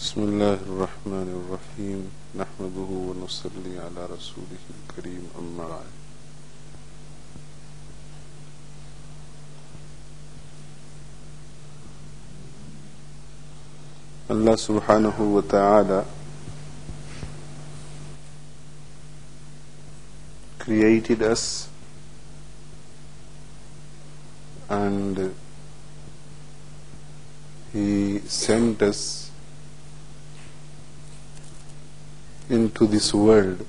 بسم الله الرحمن الرحيم نحمده ونصلي على رسوله الكريم أما بعد. Allah subhanahu wa ta'ala created us and He sent us into this world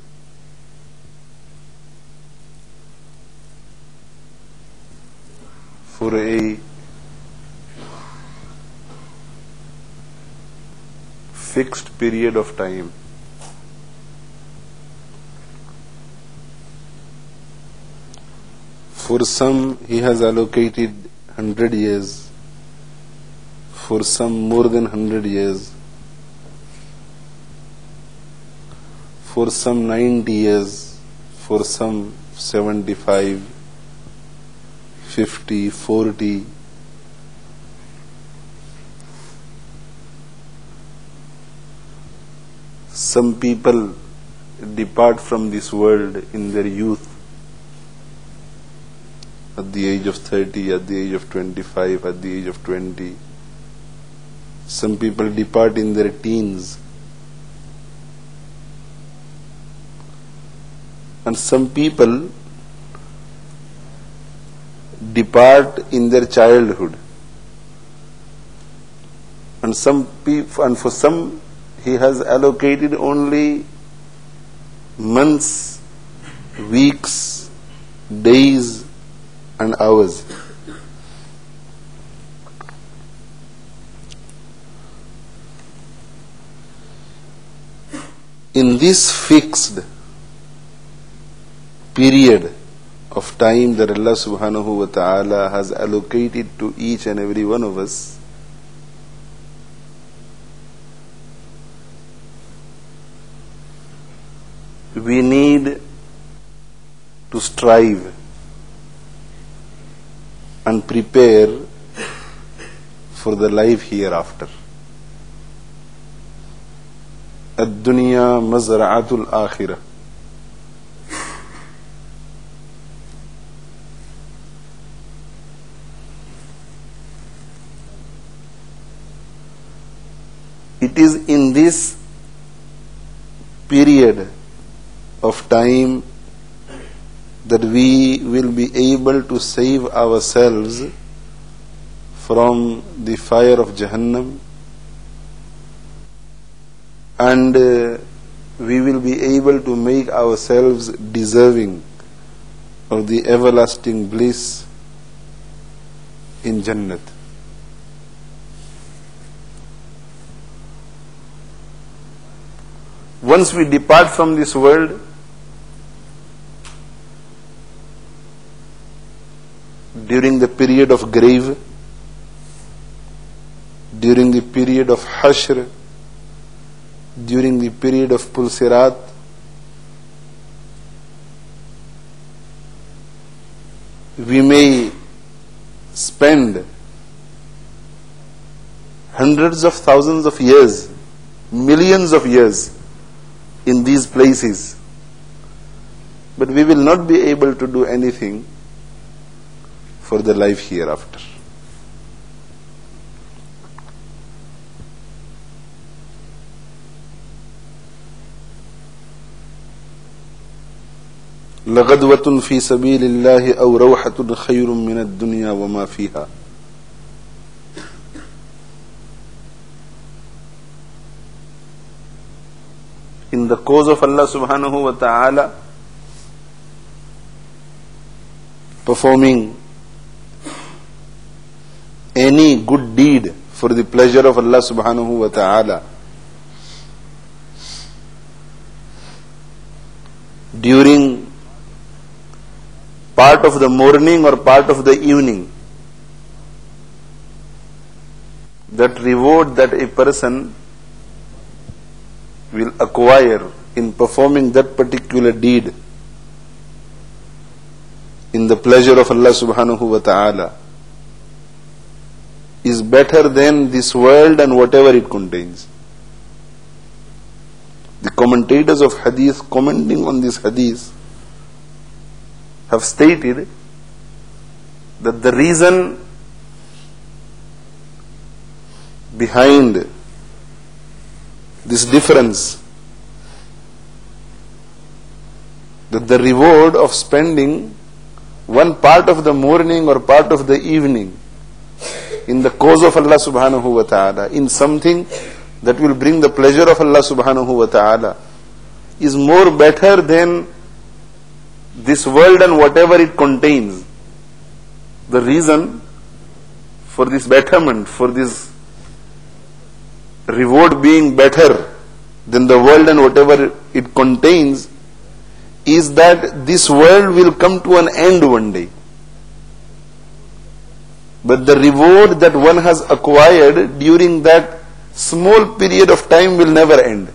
for a fixed period of time. For some He has allocated 100 years, for some more than 100 years, for some 90 years, for some 75, 50, 40. Some people depart from this world in their youth, at the age of 30, at the age of 25, at the age of 20. Some people depart in their teens. And some people depart in their childhood. And for some He has allocated only months, weeks, days and hours. In this fixed period of time that Allah subhanahu wa ta'ala has allocated to each and every one of us, we need to strive and prepare for the life hereafter. Ad-dunya mazra'atul akhirah. It is in this period of time that we will be able to save ourselves from the fire of Jahannam, and we will be able to make ourselves deserving of the everlasting bliss in Jannat. Once we depart from this world, during the period of grave, during the period of Hashr, during the period of Pulsirat, we may spend hundreds of thousands of years, millions of years in these places, but we will not be able to do anything for the life hereafter. لغدوة في سبيل الله أو روحة خير من الدنيا وما فيها. In the cause of Allah subhanahu wa ta'ala, performing any good deed for the pleasure of Allah subhanahu wa ta'ala during part of the morning or part of the evening, that reward that a person will acquire in performing that particular deed in the pleasure of Allah subhanahu wa ta'ala is better than this world and whatever it contains. The commentators of hadith, commenting on this hadith, have stated that the reason behind this difference, that the reward of spending one part of the morning or part of the evening in the cause of Allah subhanahu wa ta'ala, in something that will bring the pleasure of Allah subhanahu wa ta'ala, is more better than this world and whatever it contains. The reason for this betterment, for this reward being better than the world and whatever it contains, is that this world will come to an end one day. But the reward that one has acquired during that small period of time will never end.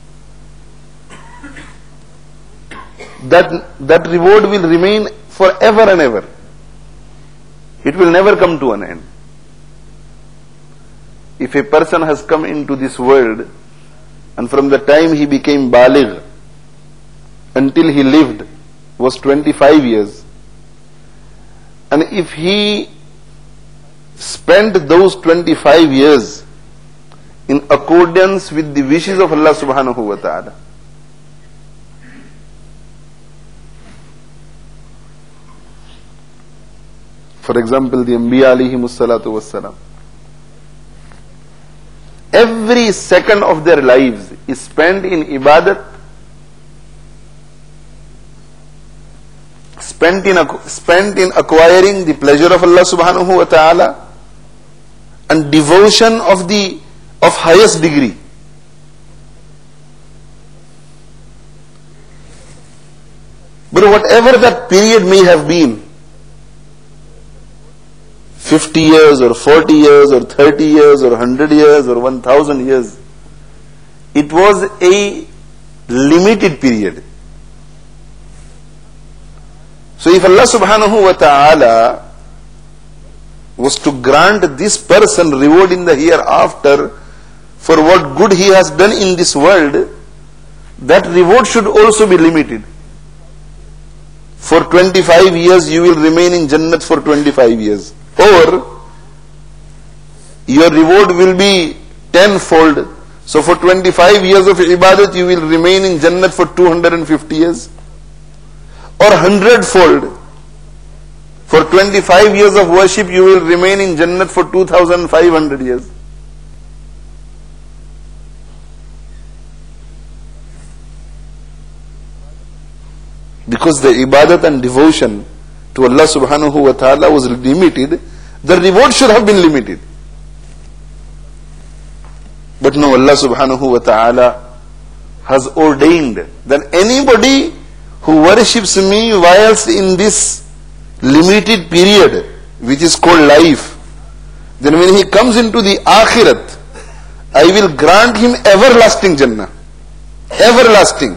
That reward will remain forever and ever. It will never come to an end. If a person has come into this world and from the time he became baligh until he lived was 25 years, and if he spent those 25 years in accordance with the wishes of Allah subhanahu wa ta'ala, for example, the Anbiya alayhimus salatu wassalam, every second of their lives is spent in ibadat, spent in acquiring the pleasure of Allah subhanahu wa ta'ala and devotion of highest degree. But whatever that period may have been, 50 years or 40 years or 30 years or 100 years or 1000 years, it was a limited period. So if Allah subhanahu wa ta'ala was to grant this person reward in the hereafter for what good he has done in this world, that reward should also be limited. For 25 years you will remain in Jannat for 25 years. Or your reward will be tenfold. So for 25 years of ibadat you will remain in Jannat for 250 years. Or 100-fold. For 25 years of worship you will remain in Jannat for 2500 years. Because the ibadat and devotion to Allah subhanahu wa ta'ala was limited, the reward should have been limited. But no, Allah subhanahu wa ta'ala has ordained that anybody who worships me whilst in this limited period, which is called life, then when he comes into the akhirat, I will grant him everlasting Jannah. Everlasting.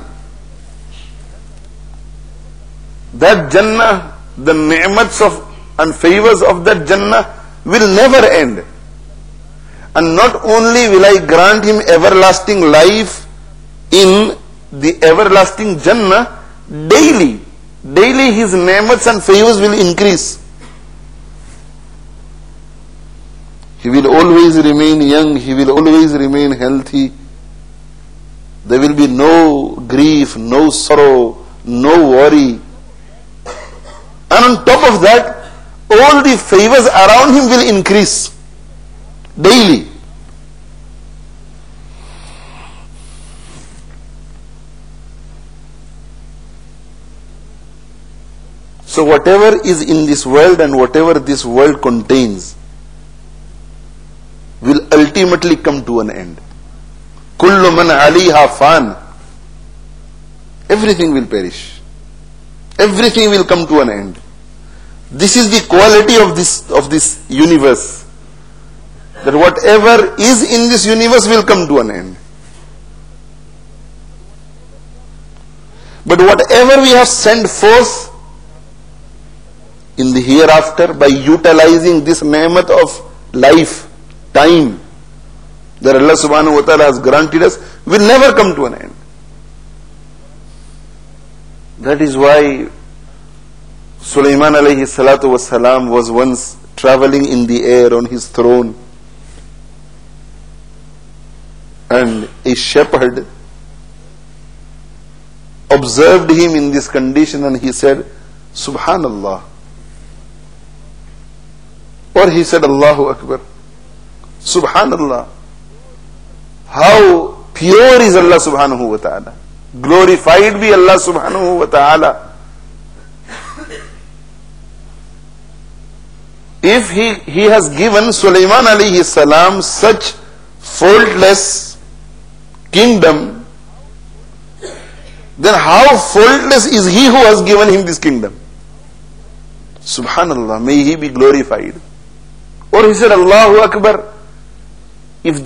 That Jannah, the ni'mats of and favors of that Jannah will never end. And not only will I grant him everlasting life in the everlasting Jannah, daily his ni'mats and favors will increase. He will always remain young, he will always remain healthy. There will be no grief, no sorrow, no worry. And on top of that, all the favors around him will increase daily. So whatever is in this world and whatever this world contains will ultimately come to an end. Kullu man aliha fan. Everything will perish. Everything will come to an end. This is the quality of this universe. That whatever is in this universe will come to an end. But whatever we have sent forth in the hereafter by utilizing this ni'mat of life, time, that Allah subhanahu wa ta'ala has granted us, will never come to an end. That is why Sulaiman alayhi salatu wassalam was once traveling in the air on his throne, and a shepherd observed him in this condition and he said, Subhanallah. Or he said, Allahu Akbar. Subhanallah. How pure is Allah subhanahu wa ta'ala. Glorified be Allah subhanahu wa ta'ala. If he has given Sulaiman alayhi salam such faultless kingdom, then how faultless is he who has given him this kingdom? Subhanallah, may he be glorified. Or he said, Allahu Akbar. If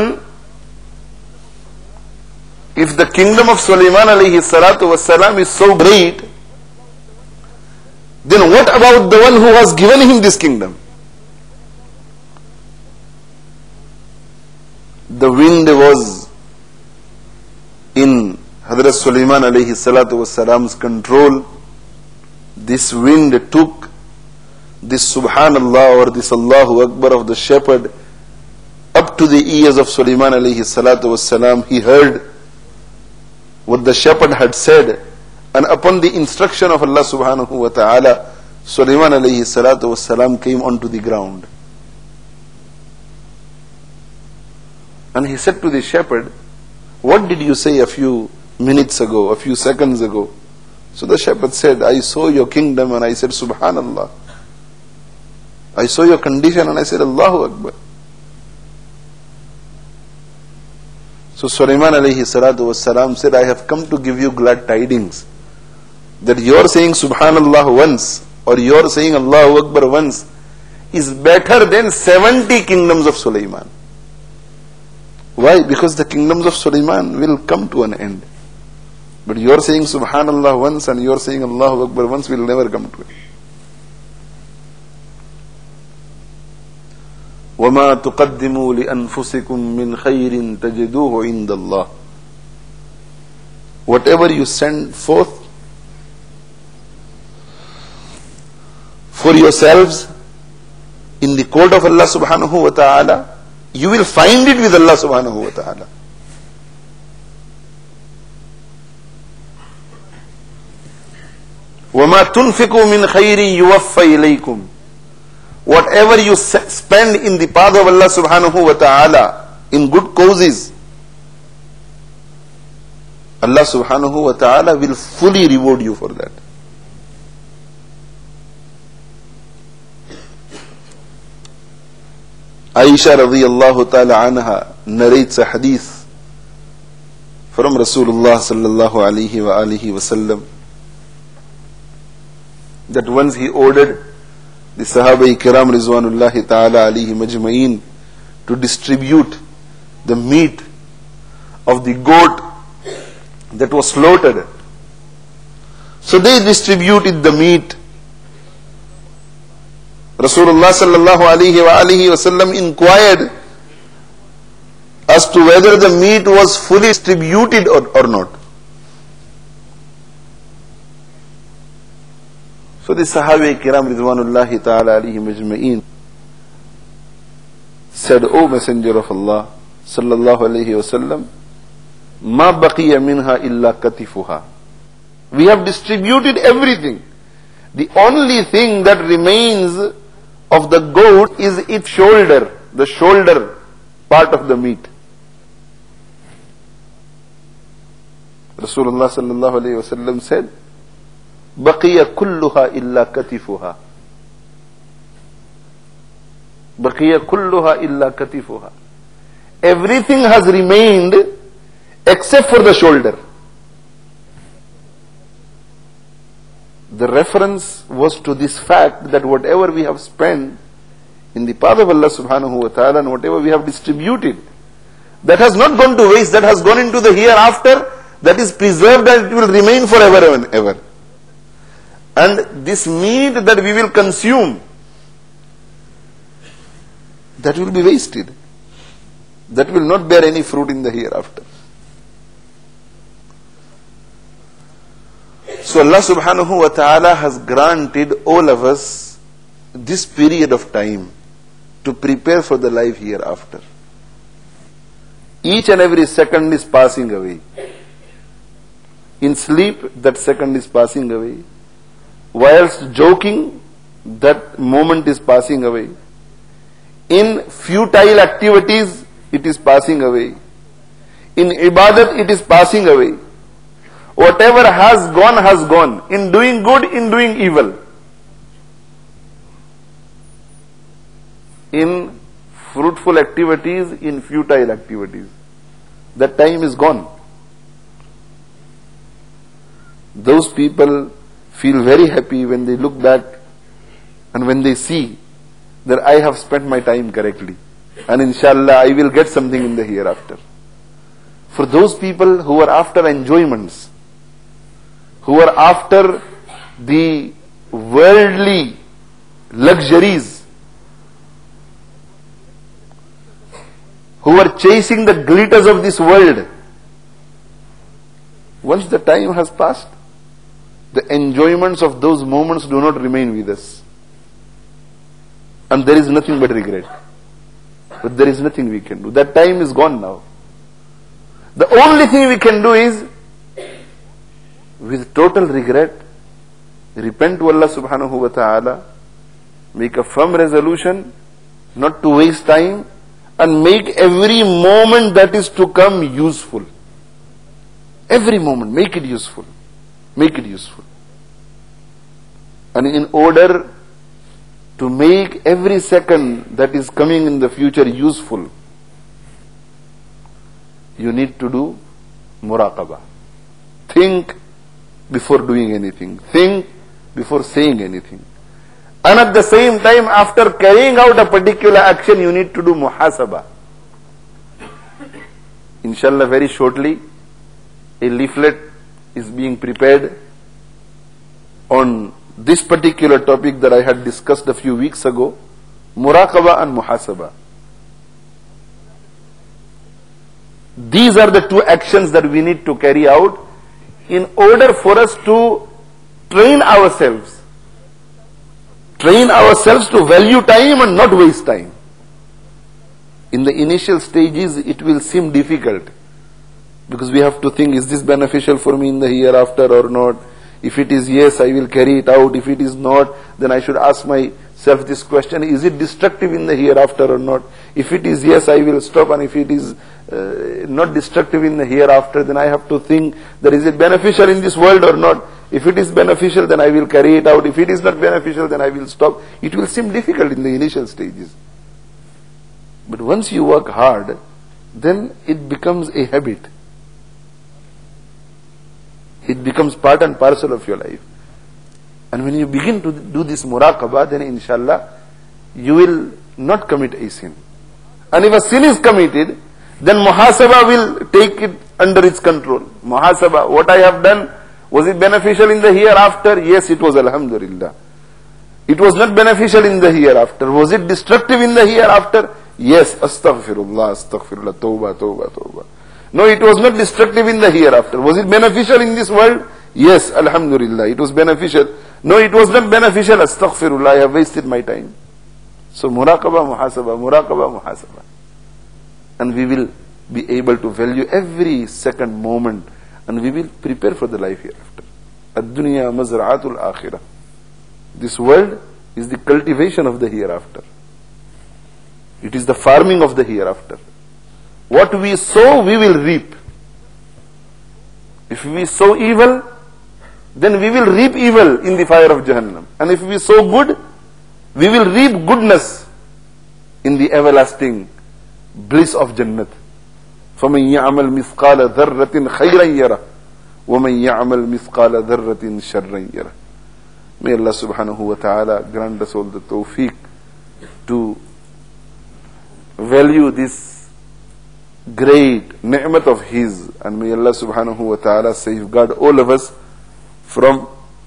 the kingdom of Sulaiman alayhi salatu wasalam is so great, then what about the one who has given him this kingdom? The wind was in Hazrat Sulaiman alayhi salatu wasalam's control. This wind took this Subhanallah or this Allahu Akbar of the shepherd up to the ears of Sulaiman alayhi salatu wasalam. He heard what the shepherd had said, and upon the instruction of Allah subhanahu wa ta'ala, Sulaiman alayhi salatu wasalam came onto the ground. And he said to the shepherd, what did you say a few minutes ago, a few seconds ago? So the shepherd said, I saw your kingdom and I said Subhanallah. I saw your condition and I said Allahu Akbar. So Sulaiman alayhi salatu wassalam said, I have come to give you glad tidings that your saying Subhanallah once or your saying Allahu Akbar once is better than 70 kingdoms of Sulaiman. Why? Because the kingdoms of Sulaiman will come to an end. But your saying Subhanallah once and your saying Allahu Akbar once will never come to it. وَمَا تُقَدِّمُوا لِأَنفُسِكُم مِّنْ خَيْرٍ تَجِدُوهُ عِندَ اللَّهِ. Whatever you send forth for yourselves in the court of Allah subhanahu wa ta'ala, you will find it with Allah subhanahu wa ta'ala. وَمَا تُنْفِقُوا مِنْ خَيْرٍ يُوَفَّى إِلَيْكُمْ. Whatever you spend in the path of Allah subhanahu wa ta'ala in good causes, Allah subhanahu wa ta'ala will fully reward you for that. Aisha radiyallahu ta'ala anha narrates a hadith from Rasulullah sallallahu alayhi wa alihi wa sallam that once he ordered the Sahaba Kiram Rizwanullahi ta'ala alayhi majma'in to distribute the meat of the goat that was slaughtered. So they distributed the meat. Rasulullah sallallahu alayhi wa alihi wa sallam inquired as to whether the meat was fully distributed or not. So the Sahaba Kiram Ridwanullahi ta'ala alayhi majma'in said, O Messenger of Allah sallallahu alayhi wa sallam, ma baqiya minha illa katifuha. We have distributed everything. The only thing that remains of the goat is its shoulder, the shoulder part of the meat. Rasulullah sallallahu alayhi wa sallam said, baqiya kulluha illa katifuha. Baqiya kulluha illa katifuha. Everything has remained except for the shoulder. The reference was to this fact that whatever we have spent in the path of Allah subhanahu wa ta'ala and whatever we have distributed, that has not gone to waste, that has gone into the hereafter, that is preserved and it will remain forever and ever. And this meat that we will consume, that will be wasted. That will not bear any fruit in the hereafter. So Allah subhanahu wa ta'ala has granted all of us this period of time to prepare for the life hereafter. Each and every second is passing away. In sleep, that second is passing away. Whilst joking, that moment is passing away. In futile activities, it is passing away. In ibadat, it is passing away. Whatever has gone. In doing good, in doing evil. In fruitful activities, in futile activities. That time is gone. Those people feel very happy when they look back and when they see that I have spent my time correctly. And inshallah, I will get something in the hereafter. For those people who are after enjoyments, who are after the worldly luxuries, who are chasing the glitters of this world, once the time has passed, the enjoyments of those moments do not remain with us. And there is nothing but regret. But there is nothing we can do. That time is gone now. The only thing we can do is, with total regret, repent to Allah subhanahu wa ta'ala, make a firm resolution not to waste time, and make every moment that is to come useful. Every moment, make it useful. Make it useful. And in order to make every second that is coming in the future useful, you need to do muraqabah. Think before doing anything. Think before saying anything. And at the same time, after carrying out a particular action, you need to do muhasabah. Inshallah, very shortly, a leaflet is being prepared on this particular topic that I had discussed a few weeks ago, muraqabah and muhasabah. These are the two actions that we need to carry out in order for us to train ourselves to value time and not waste time. In the initial stages, it will seem difficult because we have to think, is this beneficial for me in the hereafter or not? If it is yes, I will carry it out. If it is not, then I should ask myself this question, is it destructive in the hereafter or not? If it is yes, I will stop, and if it is not destructive in the hereafter, then I have to think that is it beneficial in this world or not? If it is beneficial, then I will carry it out. If it is not beneficial, then I will stop. It will seem difficult in the initial stages. But once you work hard, then it becomes a habit. It becomes part and parcel of your life. And when you begin to do this muraqabah, then inshallah, you will not commit a sin. And if a sin is committed, then muhasabah will take it under its control. Muhasabah, what I have done, was it beneficial in the hereafter? Yes, it was, alhamdulillah. It was not beneficial in the hereafter. Was it destructive in the hereafter? Yes, astaghfirullah, astaghfirullah, tawbah, tawbah, tawbah. No, it was not destructive in the hereafter. Was it beneficial in this world? Yes, alhamdulillah, it was beneficial. No, it was not beneficial, astaghfirullah, I have wasted my time. So muraqabah, muhasabah, muraqabah, muhasabah. And we will be able to value every second moment, and we will prepare for the life hereafter. Ad-dunya mazra'atul akhirah. This world is the cultivation of the hereafter. It is the farming of the hereafter. What we sow, we will reap. If we sow evil, then we will reap evil in the fire of Jahannam. And if we sow good, we will reap goodness in the everlasting bliss of Jannat. فَمَنْ يَعْمَلْ مِثْقَالَ ذَرَّةٍ خَيْرًا يَرَهُ وَمَنْ يَعْمَلْ مِثْقَالَ ذَرَّةٍ شَرًّا يَرَهُ. May Allah subhanahu wa ta'ala grant us all the tawfiq to value this great ni'mat of His, and may Allah subhanahu wa ta'ala safeguard all of us from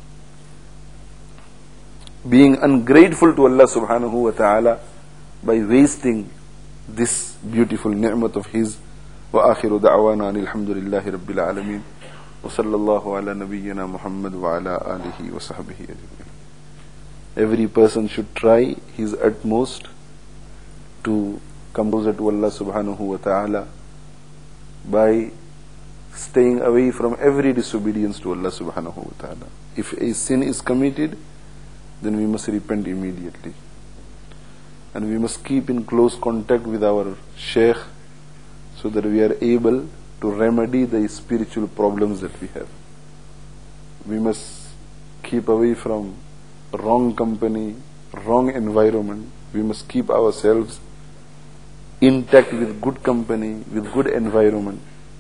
being ungrateful to Allah subhanahu wa ta'ala by wasting this beautiful ni'mat of His. Wa akhiru da'wana alhamdulillahi rabbil alameen. وصلى الله على نبينا محمد وعلى آله وصحبه أجمعين. Every person should try his utmost to come closer to Allah subhanahu wa ta'ala by staying away from every disobedience to Allah subhanahu wa ta'ala. If a sin is committed, then we must repent immediately. And we must keep in close contact with our Shaykh so that we are able to remedy the spiritual problems that we have. We must keep away from wrong company, wrong environment. We must keep ourselves intact with good company, with good environment.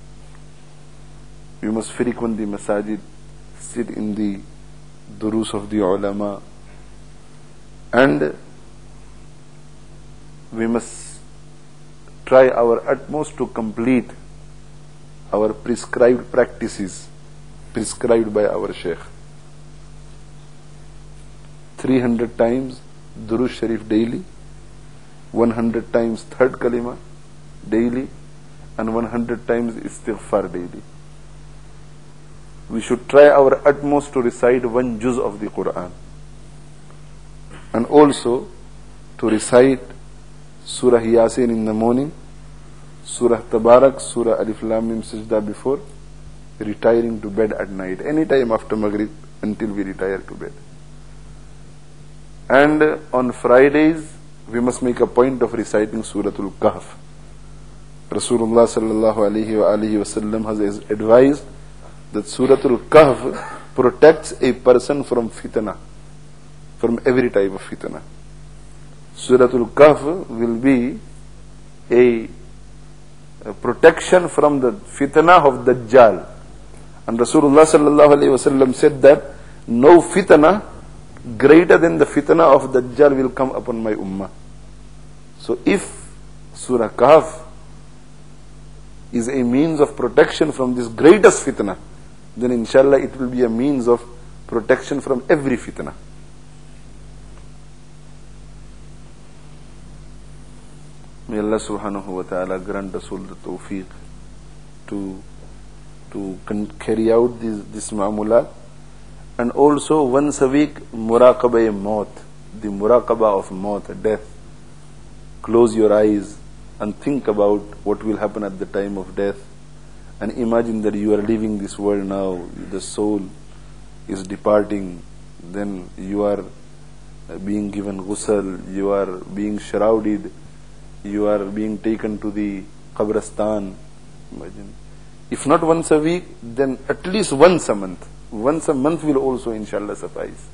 We must frequent the masajid, sit in the durus of the ulama, and we must try our utmost to complete our prescribed practices prescribed by our Shaykh. 300 times Durud Sharif daily, 100 times third kalima daily, and 100 times istighfar daily. We should try our utmost to recite one juz of the Quran, and also to recite Surah Yasin in the morning, Surah Tabarak, Surah Alif Lam Mim Sajda before retiring to bed at night, any time after Maghrib until we retire to bed. And on Fridays, we must make a point of reciting Suratul Kahf. Rasulullah sallallahu alayhi wa alihi wasallam has advised that Suratul Kahf protects a person from fitna, from every type of fitna. Suratul Kahf will be a protection from the fitna of Dajjal. And Rasulullah sallallahu alayhi wasallam said that no fitna greater than the fitna of Dajjal will come upon my ummah. So if Surah Kahf is a means of protection from this greatest fitna, then inshallah it will be a means of protection from every fitna. May Allah subhanahu wa ta'ala grant us all the tawfiq to carry out this ma'amulat. And also once a week, muraqabah-e-maut, the muraqabah of maut, death. Close your eyes and think about what will happen at the time of death. And imagine that you are leaving this world now, the soul is departing, then you are being given ghusl, you are being shrouded, you are being taken to the qabristan. Imagine. If not once a week, then at least once a month. Once a month will also inshallah suffice.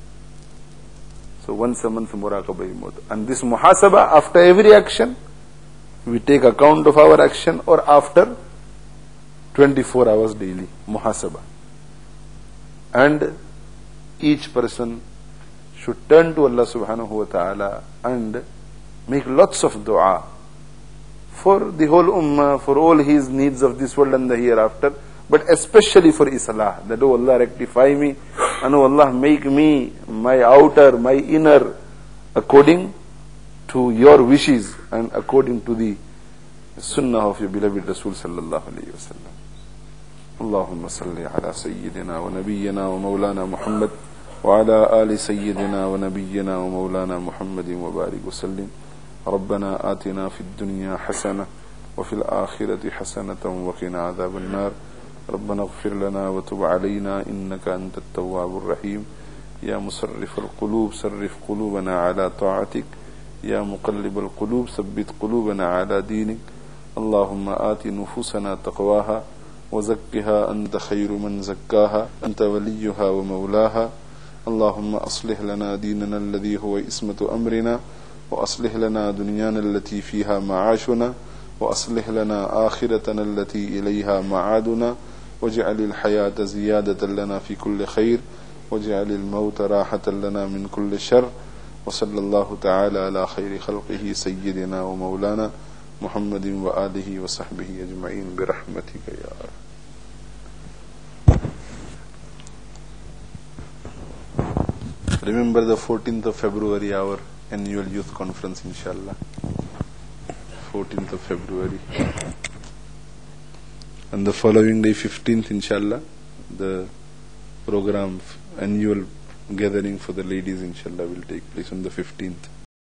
So once a month muraqabah-e-maut. And this muhasabah, after every action, we take account of our action, or after 24 hours daily, muhasabah. And each person should turn to Allah subhanahu wa ta'ala and make lots of dua for the whole ummah, for all his needs of this world and the hereafter, but especially for Islah, that, oh Allah, rectify me, and oh Allah, make me, my outer, my inner, according to your wishes and according to the sunnah of your beloved Rasul sallallahu alayhi wa sallam. Allahumma salli ala sayyidina wa nabiyyina wa maulana Muhammad wa ala ali sayyidina wa nabiyyina wa maulana Muhammadin wa barik wa sallim. ربنا آتنا في الدنيا حسنة وفي الآخرة حسنة وقنا عذاب النار. ربنا اغفر لنا وتب علينا إنك أنت التواب الرحيم. يا مصرف القلوب صرف قلوبنا على طاعتك. يا مقلب القلوب ثبت قلوبنا على دينك. اللهم آت نفوسنا تقواها وزكها أنت خير من زكاها أنت وليها ومولاها. اللهم أصلح لنا ديننا الذي هو عصمة أمرنا وأصلح لنا دنيانا التي فيها معاشنا وأصلح لنا آخرتنا التي إليها معادنا واجعل الحياة زيادة لنا في كل خير واجعل الموت راحة لنا من كل شر. وصلى الله تعالى على خير خلقه سيدنا ومولانا محمد وآله وصحبه أجمعين برحمتك يا رب. Remember the 14th of February, our annual youth conference, inshallah. 14th of February. And the following day, 15th, inshallah, the program, annual gathering for the ladies, inshallah, will take place on the 15th.